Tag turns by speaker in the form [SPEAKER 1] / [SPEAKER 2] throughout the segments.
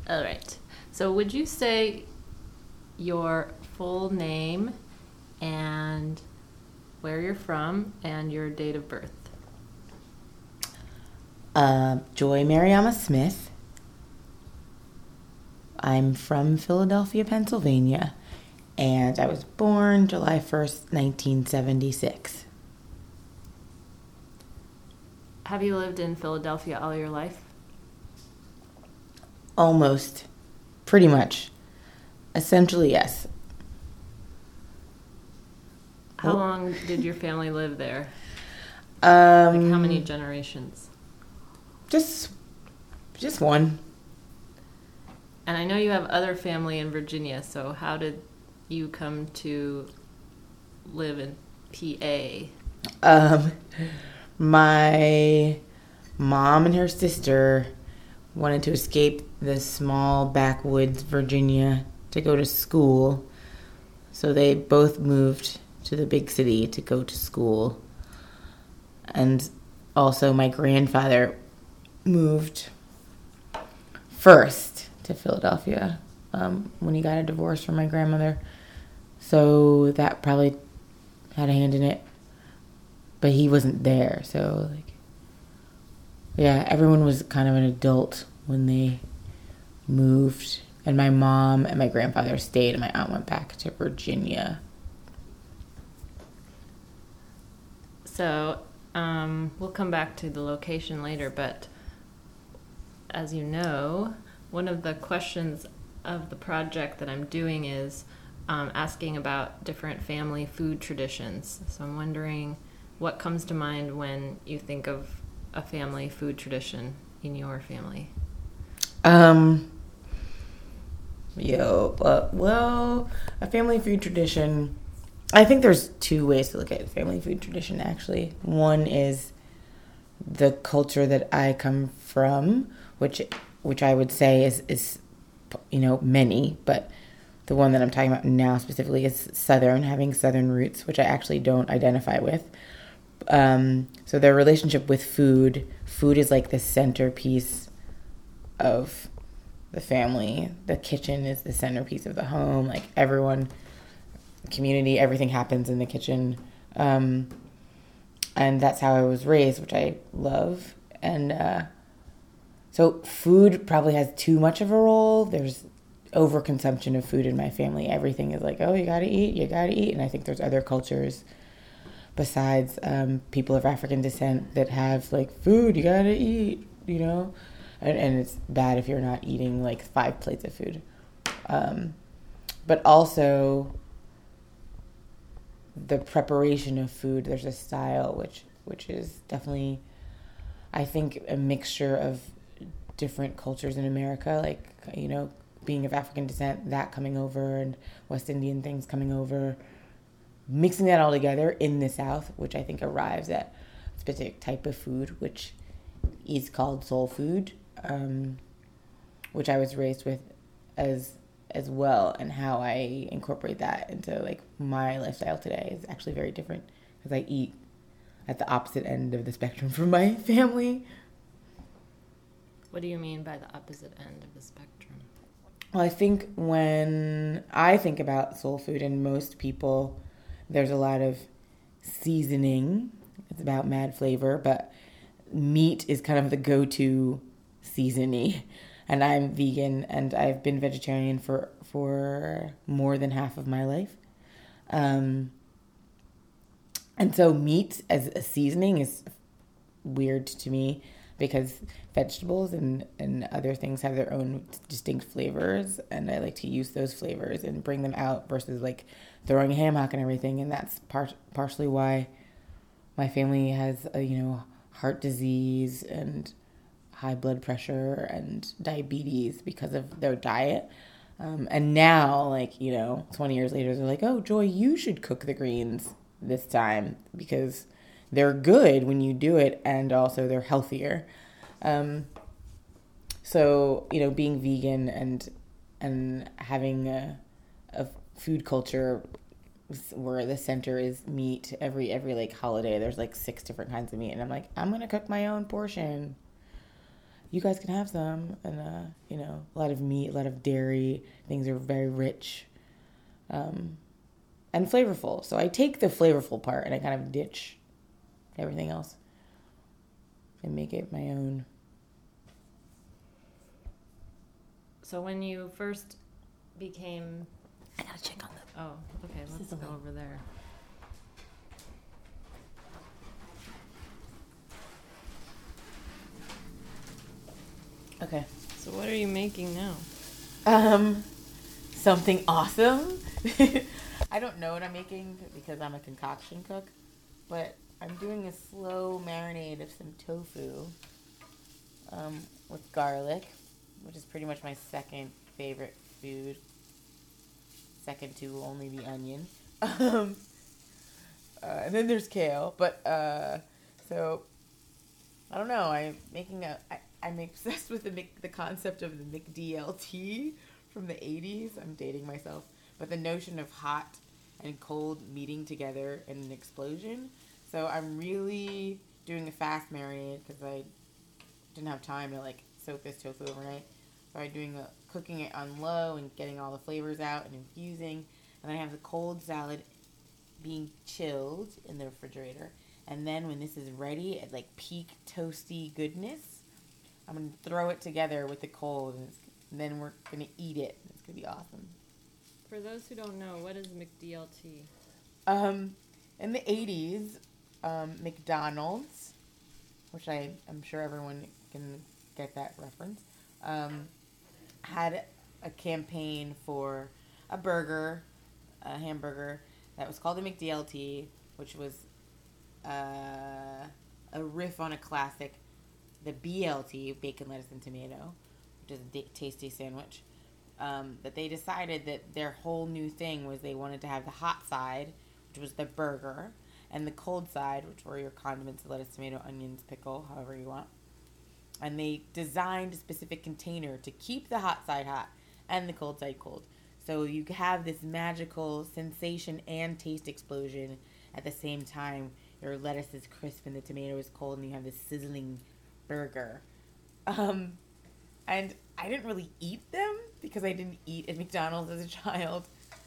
[SPEAKER 1] All right. So would you say your full name and where you're from and your date of birth?
[SPEAKER 2] Joy Mariama Smith. I'm from Philadelphia, Pennsylvania, and I was born July 1st, 1976.
[SPEAKER 1] Have you lived in Philadelphia all your life?
[SPEAKER 2] Almost. Pretty much. Essentially, yes.
[SPEAKER 1] How long did your family live there? Like how many generations?
[SPEAKER 2] Just one.
[SPEAKER 1] And I know you have other family in Virginia, so how did you come to live in PA?
[SPEAKER 2] My mom and her sister wanted to escape the small backwoods Virginia to go to school. So they both moved to the big city to go to school. And also my grandfather moved first to Philadelphia when he got a divorce from my grandmother. So that probably had a hand in it. But he wasn't there, so yeah, everyone was kind of an adult when they moved, and my mom and my grandfather stayed, and my aunt went back to Virginia.
[SPEAKER 1] So we'll come back to the location later, but as you know, one of the questions of the project that I'm doing is asking about different family food traditions. So I'm wondering what comes to mind when you think of a family food tradition in your family?
[SPEAKER 2] Well, a family food tradition. I think there's two ways to look at family food tradition, actually. One is the culture that I come from, which I would say is many, but the one that I'm talking about now specifically is Southern, having Southern roots, which I actually don't identify with. So their relationship with food is like the centerpiece of the family. The kitchen is the centerpiece of the home. Like everyone, community, everything happens in the kitchen. And that's how I was raised, which I love. And so food probably has too much of a role. There's overconsumption of food in my family. Everything is like, oh, you gotta eat. And I think there's other cultures besides people of African descent that have like food, you gotta eat, and it's bad if you're not eating like 5 plates of food. But also the preparation of food, there's a style which is definitely, I think, a mixture of different cultures in America, like, being of African descent, that coming over, and West Indian things coming over, mixing that all together in the South, which I think arrives at a specific type of food, which is called soul food, which I was raised with as well, and how I incorporate that into like my lifestyle today is actually very different because I eat at the opposite end of the spectrum from my family.
[SPEAKER 1] What do you mean by the opposite end of the spectrum?
[SPEAKER 2] Well, I think when I think about soul food, and most people, there's a lot of seasoning. It's about mad flavor, but meat is kind of the go-to seasoning. And I'm vegan, and I've been vegetarian for more than half of my life. And so meat as a seasoning is weird to me because vegetables and other things have their own distinct flavors, and I like to use those flavors and bring them out versus like throwing a ham hock and everything. And that's partially why my family has heart disease and high blood pressure and diabetes because of their diet. And now, 20 years later, they're like, oh, Joy, you should cook the greens this time because they're good when you do it, and also they're healthier. So, being vegan and having a food culture where the center is meat, every like holiday, there's like 6 different kinds of meat, and I'm like, I'm gonna cook my own portion. You guys can have some, and a lot of meat, a lot of dairy. Things are very rich and flavorful. So I take the flavorful part and I kind of ditch everything else and make it my own.
[SPEAKER 1] So when you first became...
[SPEAKER 2] I gotta check on them.
[SPEAKER 1] Oh, okay, let's go over there.
[SPEAKER 2] Okay.
[SPEAKER 1] So what are you making now?
[SPEAKER 2] Something awesome. I don't know what I'm making because I'm a concoction cook, but I'm doing a slow marinade of some tofu with garlic, which is pretty much my second favorite food, second to only the onion. And then there's kale, but so I don't know. I'm obsessed with the concept of the McDLT from the 80s. I'm dating myself, but the notion of hot and cold meeting together in an explosion. So I'm really doing a fast marinade because I didn't have time to like soak this tofu overnight. So I'm cooking it on low and getting all the flavors out and infusing. And then I have the cold salad being chilled in the refrigerator. And then when this is ready at like peak toasty goodness, I'm going to throw it together with the cold and then we're going to eat it. It's going to be awesome.
[SPEAKER 1] For those who don't know, what is McDLT?
[SPEAKER 2] In the 80s, McDonald's, which I'm sure everyone can get that reference, had a campaign for a hamburger, that was called the McDLT, which was a riff on a classic, the BLT, bacon, lettuce, and tomato, which is a tasty sandwich. That they decided that their whole new thing was they wanted to have the hot side, which was the burger, and the cold side, which were your condiments, lettuce, tomato, onions, pickle, however you want. And they designed a specific container to keep the hot side hot and the cold side cold. So you have this magical sensation and taste explosion at the same time. Your lettuce is crisp and the tomato is cold, and you have this sizzling burger. And I didn't really eat them because I didn't eat at McDonald's as a child.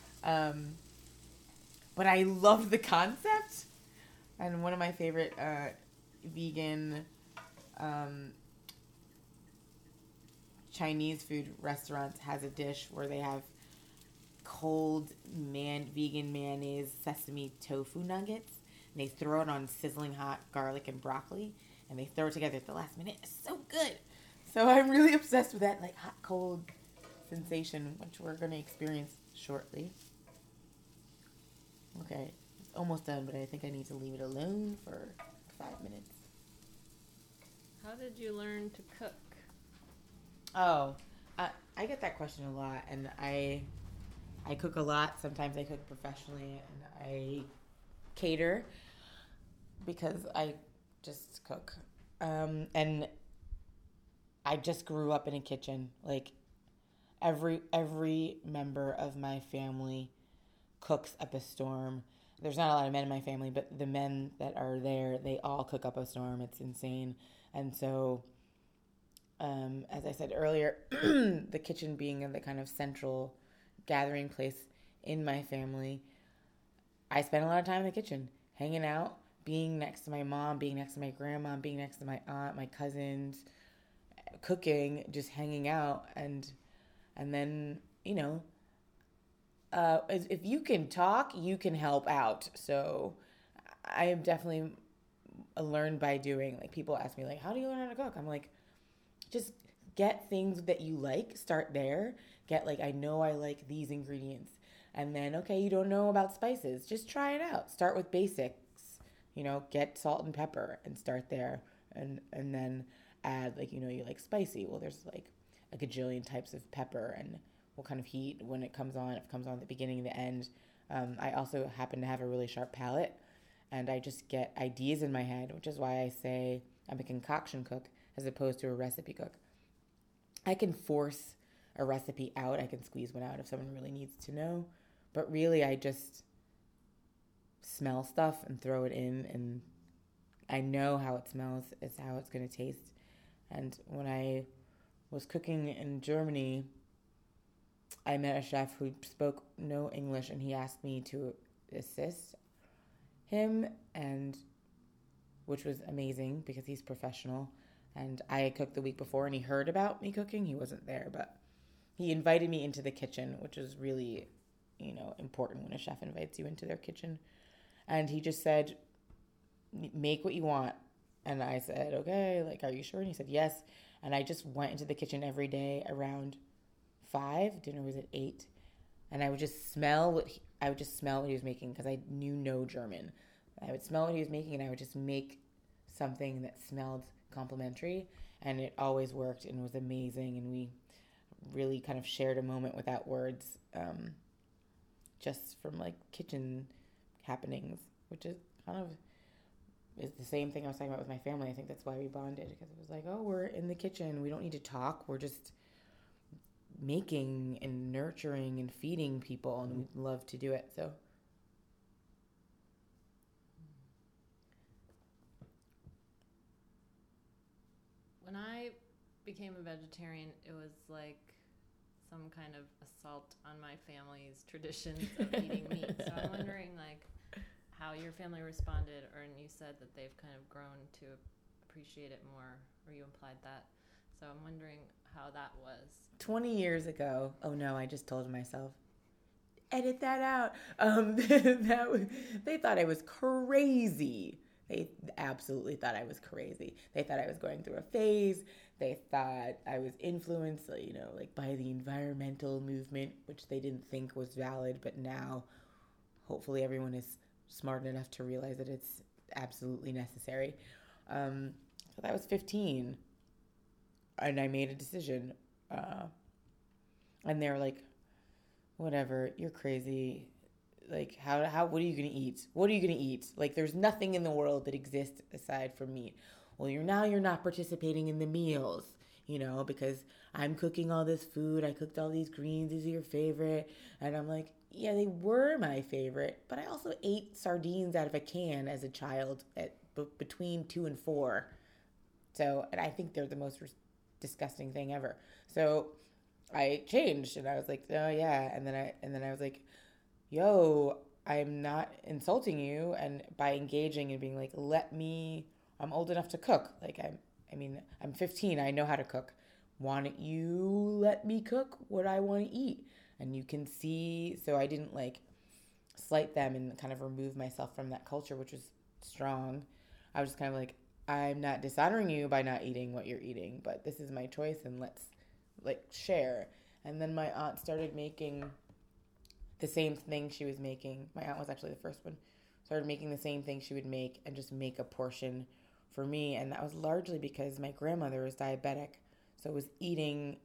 [SPEAKER 2] But I loved the concept. And one of my favorite vegan Chinese food restaurants has a dish where they have cold vegan mayonnaise sesame tofu nuggets. And they throw it on sizzling hot garlic and broccoli. And they throw it together at the last minute. It's so good. So I'm really obsessed with that like hot cold sensation, which we're going to experience shortly. Okay, it's almost done, but I think I need to leave it alone for 5 minutes.
[SPEAKER 1] How did you learn to cook?
[SPEAKER 2] Oh, I get that question a lot, and I cook a lot. Sometimes I cook professionally, and I cater because I just cook. And I just grew up in a kitchen. Like every member of my family cooks up a storm. There's not a lot of men in my family, but the men that are there, they all cook up a storm. It's insane. And so, as I said earlier, the kitchen being the kind of central gathering place in my family, I spend a lot of time in the kitchen, hanging out, being next to my mom, being next to my grandma, being next to my aunt, my cousins, cooking, just hanging out, and then, if you can talk, you can help out. So I have definitely learned by doing. Like, people ask me, like, how do you learn how to cook? I'm like, just get things that you like, start there. Get, like, I know I like these ingredients. And then, okay, you don't know about spices, just try it out. Start with basics, get salt and pepper and start there. And then add, like, you like spicy. Well, there's like a gajillion types of pepper and what kind of heat when it comes on. If it comes on at the beginning, the end. I also happen to have a really sharp palate, and I just get ideas in my head, which is why I say I'm a concoction cook as opposed to a recipe cook. I can force a recipe out. I can squeeze one out if someone really needs to know. But really, I just smell stuff and throw it in, and I know how it smells. It's how it's going to taste. And when I was cooking in Germany, I met a chef who spoke no English, and he asked me to assist him, and which was amazing because he's professional. And I had cooked the week before, and he heard about me cooking. He wasn't there, but he invited me into the kitchen, which is really, important when a chef invites you into their kitchen. And he just said, make what you want. And I said, okay, like, are you sure? And he said, yes. And I just went into the kitchen every day around 5. Dinner was at 8. And I would just smell what he was making because I knew no German. I would smell what he was making, and I would just make something that smelled complimentary, and it always worked and was amazing. And we really kind of shared a moment without words, just from like kitchen happenings, which is kind of is the same thing I was talking about with my family. I think that's why we bonded, because it was like, oh, we're in the kitchen. We don't need to talk. We're just making and nurturing and feeding people, and we love to do it. So
[SPEAKER 1] when I became a vegetarian, it was like some kind of assault on my family's traditions of eating meat. So I'm wondering, like, how your family responded, or and you said that they've kind of grown to appreciate it more, or you implied that. So I'm wondering how that was.
[SPEAKER 2] 20 years ago, oh no, I just told myself, edit that out. They thought I was crazy. They absolutely thought I was crazy. They thought I was going through a phase. They thought I was influenced, like by the environmental movement, which they didn't think was valid. But now, hopefully, everyone is smart enough to realize that it's absolutely necessary. So that was 15, and I made a decision. And they were like, "Whatever, you're crazy. Like, what are you going to eat? What are you going to eat? Like, there's nothing in the world that exists aside from meat. Well, you're not participating in the meals, because I'm cooking all this food. I cooked all these greens. These are your favorite." And I'm like, yeah, they were my favorite, but I also ate sardines out of a can as a child between 2 and 4. So, and I think they're the most disgusting thing ever. So I changed, and I was like, oh yeah. And then I was like, yo, I'm not insulting you, and by engaging and being like, I'm old enough to cook. Like, I'm 15. I know how to cook. Why don't you let me cook what I want to eat? And you can see, so I didn't like slight them and kind of remove myself from that culture, which was strong. I was just kind of like, I'm not dishonoring you by not eating what you're eating, but this is my choice, and let's like share. And then my aunt started making the same thing she was making. My aunt was actually the first one. Started making the same thing she would make and just make a portion for me. And that was largely because my grandmother was diabetic. So I was eating,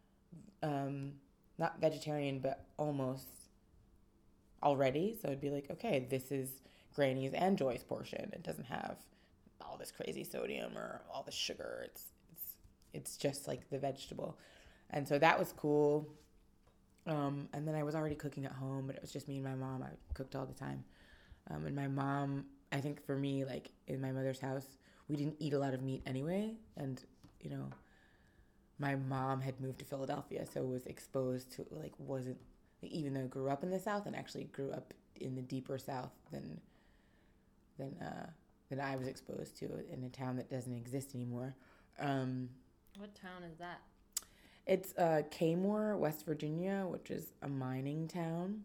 [SPEAKER 2] not vegetarian, but almost already. So it'd be like, okay, this is Granny's and Joy's portion. It doesn't have all this crazy sodium or all the sugar. It's just like the vegetable. And so that was cool. And then I was already cooking at home, but it was just me and my mom. I cooked all the time. And my mom, I think for me, like in my mother's house, we didn't eat a lot of meat anyway. And, my mom had moved to Philadelphia, so was exposed to, even though I grew up in the South and actually grew up in the deeper South than I was exposed to in a town that doesn't exist anymore.
[SPEAKER 1] What town is that?
[SPEAKER 2] It's Kmore, West Virginia, which is a mining town.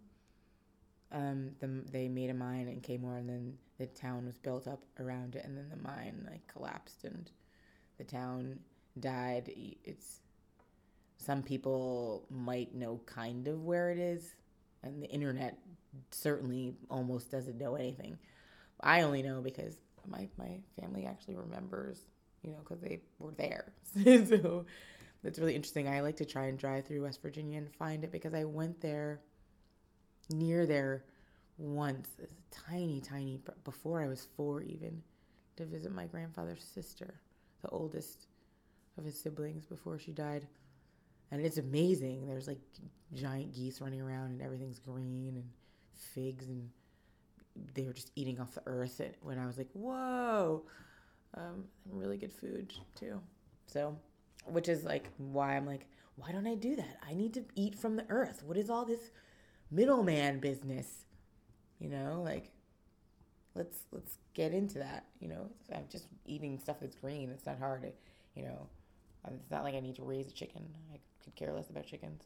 [SPEAKER 2] They made a mine in Kmore, and then the town was built up around it, and then the mine collapsed, and the town died. Some people might know kind of where it is, and the internet certainly almost doesn't know anything. I only know because my family actually remembers, because they were there. So that's really interesting. I like to try and drive through West Virginia and find it, because I went near there once, as a tiny, before I was 4 even, to visit my grandfather's sister, the oldest of his siblings before she died. And it's amazing. There's giant geese running around, and everything's green, and figs, and they were just eating off the earth. And when I was like, whoa, really good food too. So which is like why I'm like, why don't I do that? I need to eat from the earth. What is all this middleman business? You know, like let's get into that. You know, I'm just eating stuff that's green. It's not hard. You know, it's not like I need to raise a chicken. I could care less about chickens.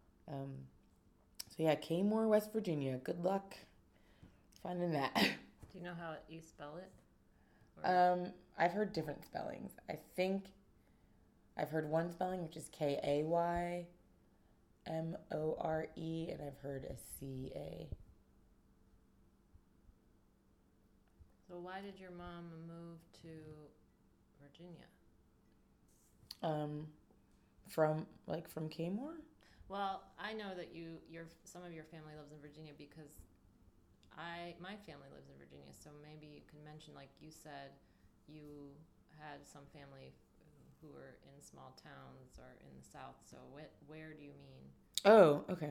[SPEAKER 2] So yeah, Kmore, West Virginia. Good luck finding that.
[SPEAKER 1] Do you know how you spell it?
[SPEAKER 2] I've heard different spellings. I think I've heard one spelling, which is Kaymore, and I've heard a CA.
[SPEAKER 1] So why did your mom move to Virginia?
[SPEAKER 2] From Kmore?
[SPEAKER 1] Well, I know that some of your family lives in Virginia because my family lives in Virginia. So maybe you can mention, like you said, you had some family who were in small towns or in the South. So where do you mean?
[SPEAKER 2] Oh, okay.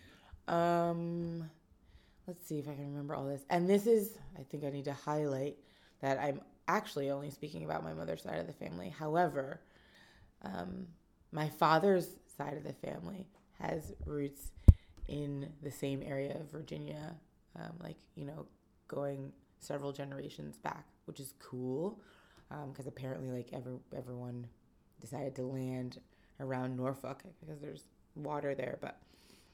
[SPEAKER 2] Let's see if I can remember all this. And this is, I think I need to highlight that I'm actually only speaking about my mother's side of the family. However, my father's side of the family has roots in the same area of Virginia, going several generations back, which is cool because apparently everyone decided to land around Norfolk because there's water there. But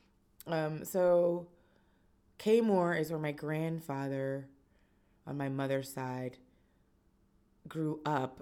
[SPEAKER 2] so Kmore is where my grandfather on my mother's side grew up,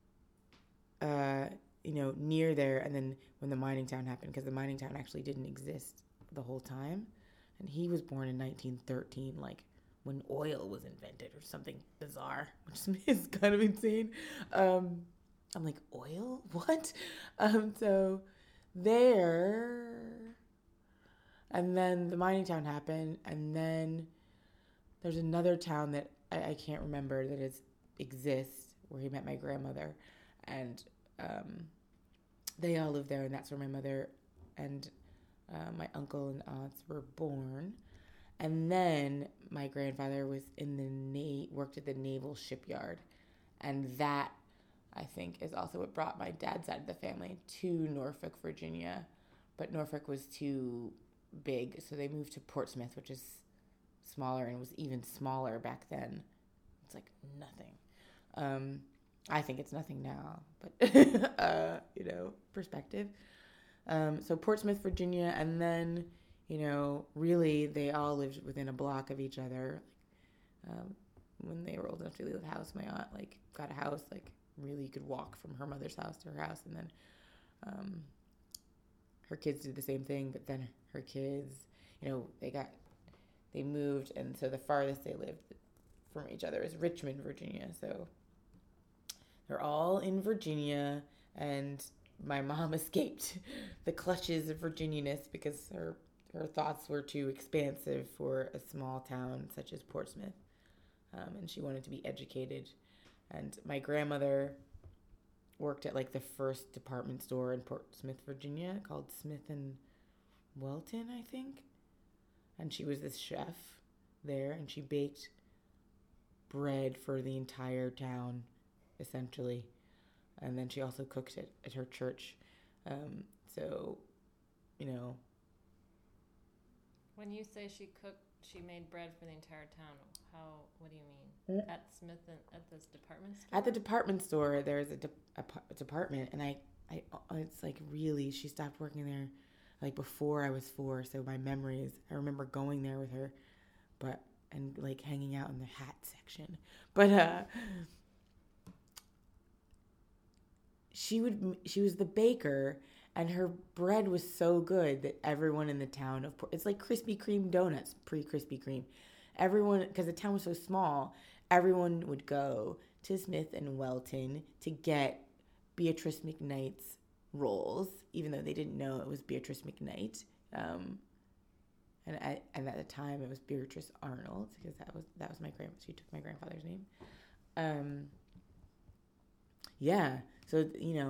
[SPEAKER 2] near there. And then when the mining town happened, because the mining town actually didn't exist the whole time. And he was born in 1913, like when oil was invented or something bizarre, which is kind of insane. I'm like, oil? What? So there, and then the mining town happened, and then there's another town that I can't remember that exists where he met my grandmother, and they all live there, and that's where my mother and my uncle and aunts were born. And then my grandfather was worked at the naval shipyard, and that I think is also what brought my dad's side of the family to Norfolk, Virginia. But Norfolk was too big, so they moved to Portsmouth, which is smaller and was even smaller back then. It's like nothing. I think it's nothing now, but perspective. So Portsmouth, Virginia, and then really they all lived within a block of each other. When they were old enough to leave the house, my aunt got a house really you could walk from her mother's house to her house, and then her kids did the same thing. But then her kids, they moved, and so the farthest they lived from each other is Richmond, Virginia. So they're all in Virginia, and my mom escaped the clutches of Virginianess because her thoughts were too expansive for a small town such as Portsmouth, and she wanted to be educated. And my grandmother worked at the first department store in Portsmouth, Virginia, called Smith and Welton, I think. And she was this chef there, and she baked bread for the entire town, essentially. And then she also cooked at her church.
[SPEAKER 1] When you say she made bread for the entire town, what do you mean?
[SPEAKER 2] Mm-hmm.
[SPEAKER 1] At Smith and at this department store?
[SPEAKER 2] At the department store, there's a department, and it's really, she stopped working there before I was 4. So my memories, I remember going there with her, and hanging out in the hat section. But she was the baker, and her bread was so good that everyone in the town it's like Krispy Kreme donuts, pre-Krispy Kreme. Everyone, because the town was so small, everyone would go to Smith and Welton to get Beatrice McKnight's rolls, even though they didn't know it was Beatrice McKnight. And at the time it was Beatrice Arnold, because that was my grandma. She took my grandfather's name. Yeah, so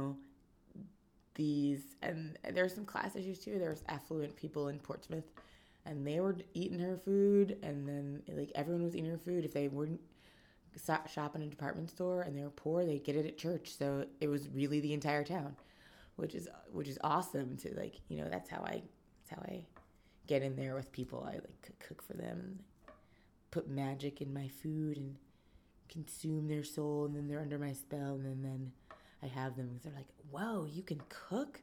[SPEAKER 2] and there's some class issues too. There was affluent people in Portsmouth, and they were eating her food, and then everyone was eating her food. If they wouldn't shop in a department store and they were poor, they'd get it at church. So it was really the entire town. which is awesome to like, you know, that's how I get in there with people. I like cook for them and put magic in my food and consume their soul, and then they're under my spell, and then I have them because they're like, whoa, you can cook?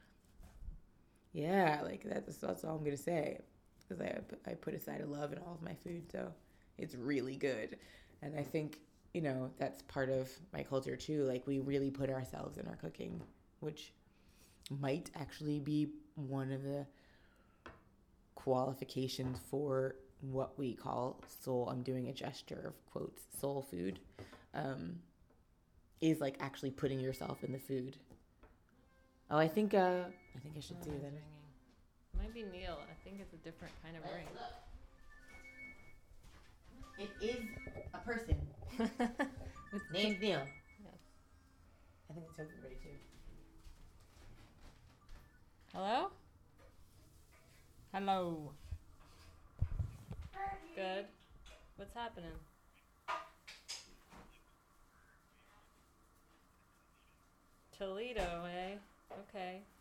[SPEAKER 2] Yeah, like that's all I'm gonna say, because I put aside a love in all of my food, so it's really good. And I think, you know, that's part of my culture too. Like, we really put ourselves in our cooking, which might actually be one of the qualifications for what we call soul. I'm doing a gesture of quotes, soul food, is like actually putting yourself in the food. Oh, I think I should do that.
[SPEAKER 1] Ringing. It might be Neil. I think it's a different kind of ring.
[SPEAKER 2] Look. It is a person. Name's Neil.
[SPEAKER 1] Yes.
[SPEAKER 2] I think it's open ready too.
[SPEAKER 1] Hello? Hello. Good. What's happening? Toledo, eh? Okay.